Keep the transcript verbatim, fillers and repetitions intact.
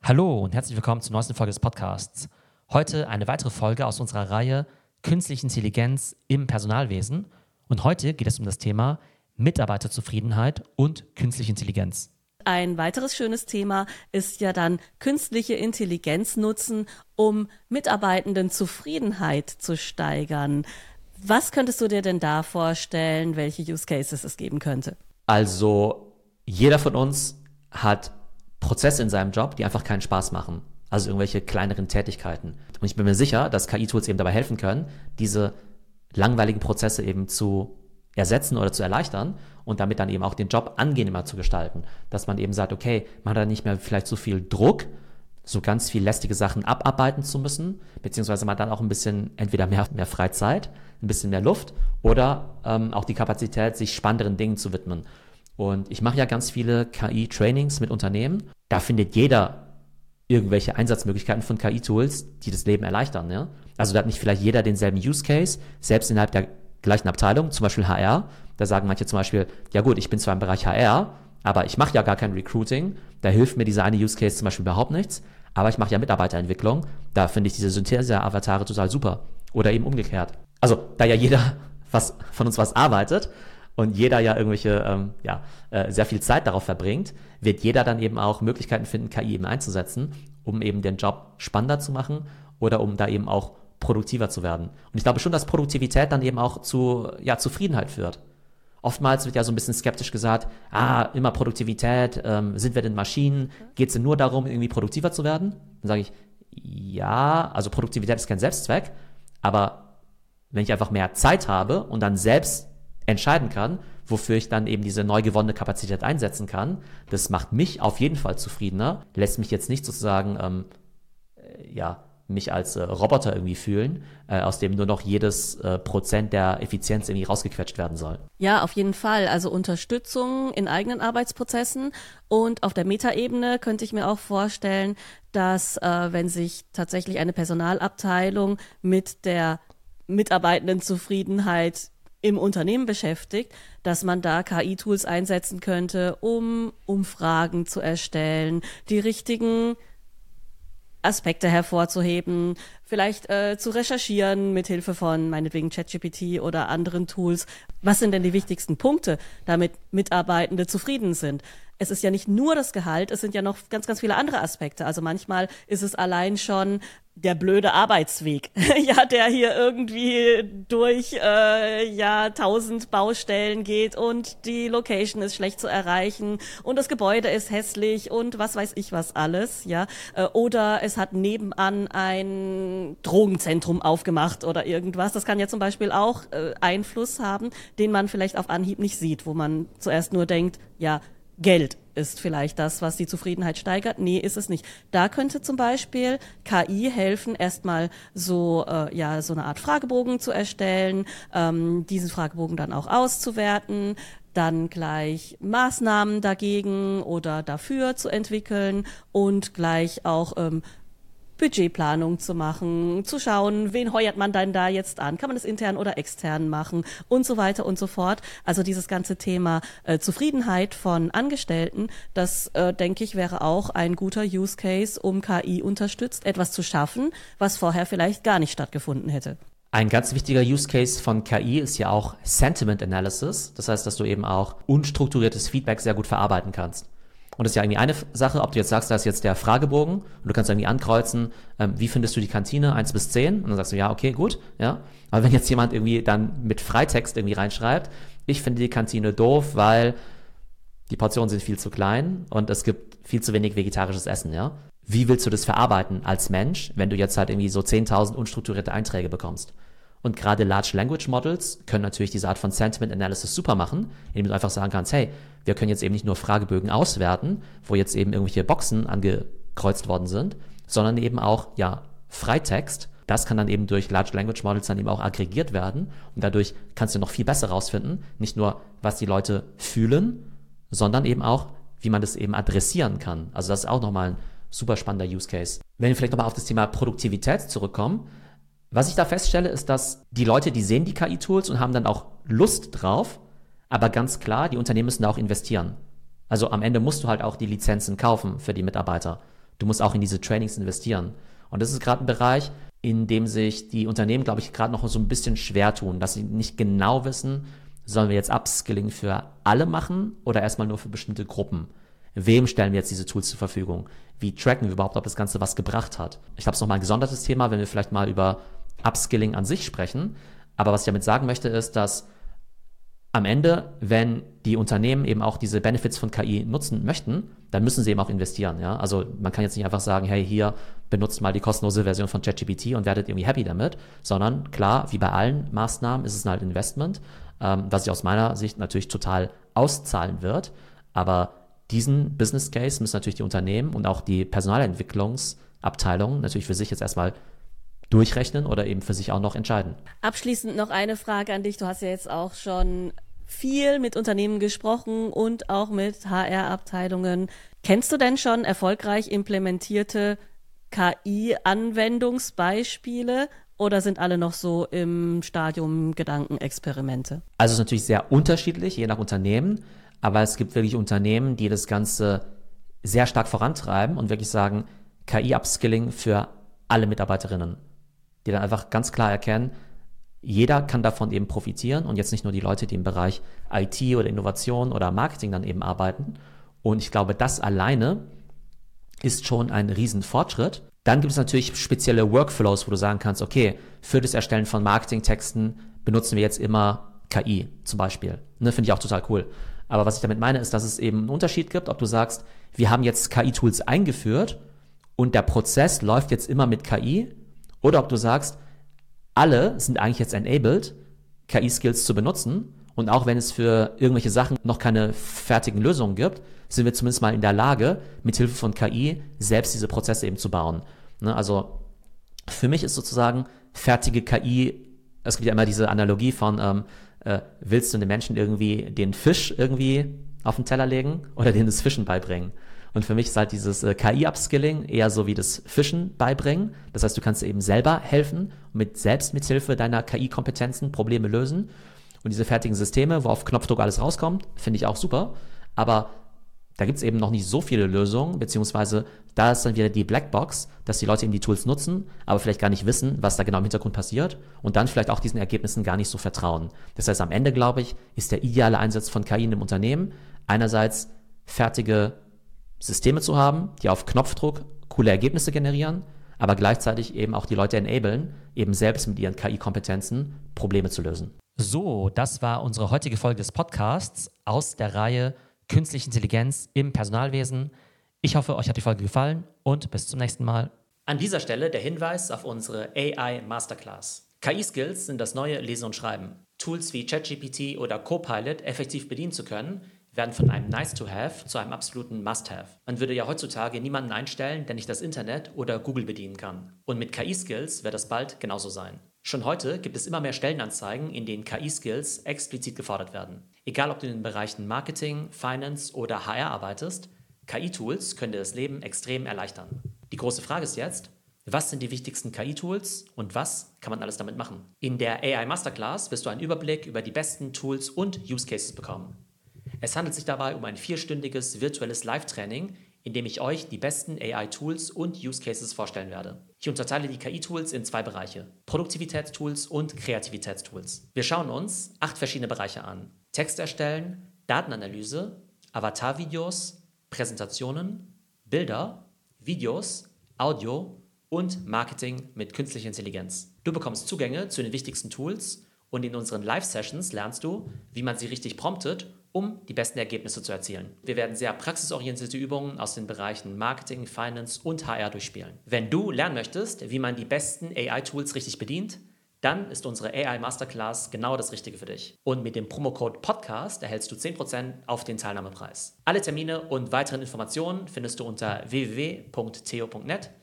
Hallo und herzlich willkommen zur neuesten Folge des Podcasts. Heute eine weitere Folge aus unserer Reihe Künstliche Intelligenz im Personalwesen. Und heute geht es um das Thema Mitarbeiterzufriedenheit und künstliche Intelligenz. Ein weiteres schönes Thema ist ja dann künstliche Intelligenz nutzen, um Mitarbeitendenzufriedenheit zu steigern. Was könntest du dir denn da vorstellen, welche Use Cases es geben könnte? Also jeder von uns hat Prozesse in seinem Job, die einfach keinen Spaß machen. Also irgendwelche kleineren Tätigkeiten. Und ich bin mir sicher, dass K I-Tools eben dabei helfen können, diese langweiligen Prozesse eben zu ersetzen oder zu erleichtern und damit dann eben auch den Job angenehmer zu gestalten. Dass man eben sagt, okay, man hat da nicht mehr vielleicht so viel Druck, so ganz viel lästige Sachen abarbeiten zu müssen, beziehungsweise man hat dann auch ein bisschen entweder mehr, mehr Freizeit, ein bisschen mehr Luft oder ähm, auch die Kapazität, sich spannenderen Dingen zu widmen. Und ich mache ja ganz viele K I-Trainings mit Unternehmen. Da findet jeder irgendwelche Einsatzmöglichkeiten von K I-Tools, die das Leben erleichtern. Ja? Also da hat nicht vielleicht jeder denselben Use Case, selbst innerhalb der gleichen Abteilung, zum Beispiel H R. Da sagen manche zum Beispiel, ja gut, ich bin zwar im Bereich H R, aber ich mache ja gar kein Recruiting. Da hilft mir dieser eine Use Case zum Beispiel überhaupt nichts. Aber ich mache ja Mitarbeiterentwicklung. Da finde ich diese Synthese-Avatare total super. Oder eben umgekehrt. Also da ja jeder was von uns was arbeitet, und jeder ja irgendwelche, ähm, ja, äh, sehr viel Zeit darauf verbringt, wird jeder dann eben auch Möglichkeiten finden, K I eben einzusetzen, um eben den Job spannender zu machen oder um da eben auch produktiver zu werden. Und ich glaube schon, dass Produktivität dann eben auch zu, ja, Zufriedenheit führt. Oftmals wird ja so ein bisschen skeptisch gesagt, ah, immer Produktivität, ähm, sind wir denn Maschinen? Geht es denn nur darum, irgendwie produktiver zu werden? Dann sage ich, ja, also Produktivität ist kein Selbstzweck, aber wenn ich einfach mehr Zeit habe und dann selbst entscheiden kann, wofür ich dann eben diese neu gewonnene Kapazität einsetzen kann. Das macht mich auf jeden Fall zufriedener, lässt mich jetzt nicht sozusagen ähm, äh, ja, mich als äh, Roboter irgendwie fühlen, äh, aus dem nur noch jedes äh, Prozent der Effizienz irgendwie rausgequetscht werden soll. Ja, auf jeden Fall. Also Unterstützung in eigenen Arbeitsprozessen und auf der Metaebene könnte ich mir auch vorstellen, dass äh, wenn sich tatsächlich eine Personalabteilung mit der Mitarbeitendenzufriedenheit im Unternehmen beschäftigt, dass man da K I-Tools einsetzen könnte, um Umfragen zu erstellen, die richtigen Aspekte hervorzuheben, vielleicht äh, zu recherchieren mit Hilfe von meinetwegen ChatGPT oder anderen Tools. Was sind denn die wichtigsten Punkte, damit Mitarbeitende zufrieden sind? Es ist ja nicht nur das Gehalt, es sind ja noch ganz, ganz viele andere Aspekte. Also manchmal ist es allein schon der blöde Arbeitsweg, ja, der hier irgendwie durch äh, ja tausend Baustellen geht und die Location ist schlecht zu erreichen und das Gebäude ist hässlich und was weiß ich was alles, ja. Äh, oder es hat nebenan ein Drogenzentrum aufgemacht oder irgendwas. Das kann ja zum Beispiel auch äh, Einfluss haben, den man vielleicht auf Anhieb nicht sieht, wo man zuerst nur denkt, ja, Geld ist vielleicht das, was die Zufriedenheit steigert. Nee, ist es nicht. Da könnte zum Beispiel K I helfen, erstmal so äh, ja so eine Art Fragebogen zu erstellen, ähm, diesen Fragebogen dann auch auszuwerten, dann gleich Maßnahmen dagegen oder dafür zu entwickeln und gleich auch ähm, Budgetplanung zu machen, zu schauen, wen heuert man dann da jetzt an, kann man das intern oder extern machen und so weiter und so fort. Also dieses ganze Thema äh, Zufriedenheit von Angestellten, das äh, denke ich wäre auch ein guter Use Case, um K I unterstützt etwas zu schaffen, was vorher vielleicht gar nicht stattgefunden hätte. Ein ganz wichtiger Use Case von K I ist ja auch Sentiment Analysis. Das heißt, dass du eben auch unstrukturiertes Feedback sehr gut verarbeiten kannst. Und das ist ja irgendwie eine Sache, ob du jetzt sagst, da ist jetzt der Fragebogen und du kannst irgendwie ankreuzen, ähm, wie findest du die Kantine, eins bis zehn? Und dann sagst du, ja, okay, gut, ja. Aber wenn jetzt jemand irgendwie dann mit Freitext irgendwie reinschreibt, ich finde die Kantine doof, weil die Portionen sind viel zu klein und es gibt viel zu wenig vegetarisches Essen, ja. Wie willst du das verarbeiten als Mensch, wenn du jetzt halt irgendwie so zehntausend unstrukturierte Einträge bekommst? Und gerade Large Language Models können natürlich diese Art von Sentiment Analysis super machen, indem du einfach sagen kannst, hey, wir können jetzt eben nicht nur Fragebögen auswerten, wo jetzt eben irgendwelche Boxen angekreuzt worden sind, sondern eben auch, ja, Freitext. Das kann dann eben durch Large Language Models dann eben auch aggregiert werden und dadurch kannst du noch viel besser rausfinden, nicht nur, was die Leute fühlen, sondern eben auch, wie man das eben adressieren kann. Also das ist auch nochmal ein super spannender Use Case. Wenn wir vielleicht nochmal auf das Thema Produktivität zurückkommen, was ich da feststelle, ist, dass die Leute, die sehen die K I-Tools und haben dann auch Lust drauf, aber ganz klar, die Unternehmen müssen da auch investieren. Also am Ende musst du halt auch die Lizenzen kaufen für die Mitarbeiter. du musst auch in diese Trainings investieren. Und das ist gerade ein Bereich, in dem sich die Unternehmen, glaube ich, gerade noch so ein bisschen schwer tun, dass sie nicht genau wissen, sollen wir jetzt Upskilling für alle machen oder erstmal nur für bestimmte Gruppen? Wem stellen wir jetzt diese Tools zur Verfügung? Wie tracken wir überhaupt, ob das Ganze was gebracht hat? Ich glaube, es ist nochmal ein gesondertes Thema, wenn wir vielleicht mal über Upskilling an sich sprechen. Aber was ich damit sagen möchte, ist, dass am Ende, wenn die Unternehmen eben auch diese Benefits von K I nutzen möchten, dann müssen sie eben auch investieren. Ja? Also man kann jetzt nicht einfach sagen, hey, hier benutzt mal die kostenlose Version von ChatGPT und werdet irgendwie happy damit, sondern klar, wie bei allen Maßnahmen ist es halt Investment, ähm, was sich aus meiner Sicht natürlich total auszahlen wird. Aber diesen Business Case müssen natürlich die Unternehmen und auch die Personalentwicklungsabteilungen natürlich für sich jetzt erstmal durchrechnen oder eben für sich auch noch entscheiden. Abschließend noch eine Frage an dich. Du hast ja jetzt auch schon viel mit Unternehmen gesprochen und auch mit H R-Abteilungen. Kennst du denn schon erfolgreich implementierte K I-Anwendungsbeispiele oder sind alle noch so im Stadium Gedankenexperimente? Also es ist natürlich sehr unterschiedlich, je nach Unternehmen, aber es gibt wirklich Unternehmen, die das Ganze sehr stark vorantreiben und wirklich sagen, K I-Upskilling für alle Mitarbeiterinnen, die dann einfach ganz klar erkennen, jeder kann davon eben profitieren und jetzt nicht nur die Leute, die im Bereich I T oder Innovation oder Marketing dann eben arbeiten. Und ich glaube, das alleine ist schon ein Riesenfortschritt. Dann gibt es natürlich spezielle Workflows, wo du sagen kannst, okay, für das Erstellen von Marketingtexten benutzen wir jetzt immer K I zum Beispiel. Ne, finde ich auch total cool. Aber was ich damit meine, ist, dass es eben einen Unterschied gibt, ob du sagst, wir haben jetzt K I-Tools eingeführt und der Prozess läuft jetzt immer mit K I, oder ob du sagst, alle sind eigentlich jetzt enabled, K I-Skills zu benutzen und auch wenn es für irgendwelche Sachen noch keine fertigen Lösungen gibt, sind wir zumindest mal in der Lage, mit Hilfe von K I selbst diese Prozesse eben zu bauen. Ne, also für mich ist sozusagen fertige K I, es gibt ja immer diese Analogie von, ähm, äh, willst du den Menschen irgendwie den Fisch irgendwie auf den Teller legen oder denen das Fischen beibringen? Und für mich ist halt dieses äh, K I-Upskilling eher so wie das Fischen beibringen. Das heißt, du kannst dir eben selber helfen und mit, selbst mit Hilfe deiner K I-Kompetenzen Probleme lösen. Und diese fertigen Systeme, wo auf Knopfdruck alles rauskommt, finde ich auch super. Aber da gibt es eben noch nicht so viele Lösungen, beziehungsweise da ist dann wieder die Blackbox, dass die Leute eben die Tools nutzen, aber vielleicht gar nicht wissen, was da genau im Hintergrund passiert und dann vielleicht auch diesen Ergebnissen gar nicht so vertrauen. Das heißt, am Ende, glaube ich, ist der ideale Einsatz von K I in einem Unternehmen einerseits fertige Systeme zu haben, die auf Knopfdruck coole Ergebnisse generieren, aber gleichzeitig eben auch die Leute enablen, eben selbst mit ihren K I-Kompetenzen Probleme zu lösen. So, das war unsere heutige Folge des Podcasts aus der Reihe Künstliche Intelligenz im Personalwesen. Ich hoffe, euch hat die Folge gefallen und bis zum nächsten Mal. An dieser Stelle der Hinweis auf unsere A I Masterclass. K I-Skills sind das neue Lesen und Schreiben. Tools wie ChatGPT oder Copilot effektiv bedienen zu können, werden von einem Nice-to-Have zu einem absoluten Must-Have. Man würde ja heutzutage niemanden einstellen, der nicht das Internet oder Google bedienen kann. Und mit K I-Skills wird das bald genauso sein. Schon heute gibt es immer mehr Stellenanzeigen, in denen K I-Skills explizit gefordert werden. Egal, ob du in den Bereichen Marketing, Finance oder H R arbeitest, K I-Tools können dir das Leben extrem erleichtern. Die große Frage ist jetzt, was sind die wichtigsten K I-Tools und was kann man alles damit machen? In der A I Masterclass wirst du einen Überblick über die besten Tools und Use Cases bekommen. Es handelt sich dabei um ein vierstündiges virtuelles Live-Training, in dem ich euch die besten A I-Tools und Use Cases vorstellen werde. Ich unterteile die K I-Tools in zwei Bereiche: Produktivitätstools und Kreativitätstools. Wir schauen uns acht verschiedene Bereiche an: Text erstellen, Datenanalyse, Avatarvideos, Präsentationen, Bilder, Videos, Audio und Marketing mit künstlicher Intelligenz. Du bekommst Zugänge zu den wichtigsten Tools und in unseren Live-Sessions lernst du, wie man sie richtig promptet, um die besten Ergebnisse zu erzielen. Wir werden sehr praxisorientierte Übungen aus den Bereichen Marketing, Finance und H R durchspielen. Wenn du lernen möchtest, wie man die besten A I-Tools richtig bedient, dann ist unsere A I Masterclass genau das Richtige für dich. Und mit dem Promocode Podcast erhältst du zehn Prozent auf den Teilnahmepreis. Alle Termine und weiteren Informationen findest du unter w w w punkt theo punkt net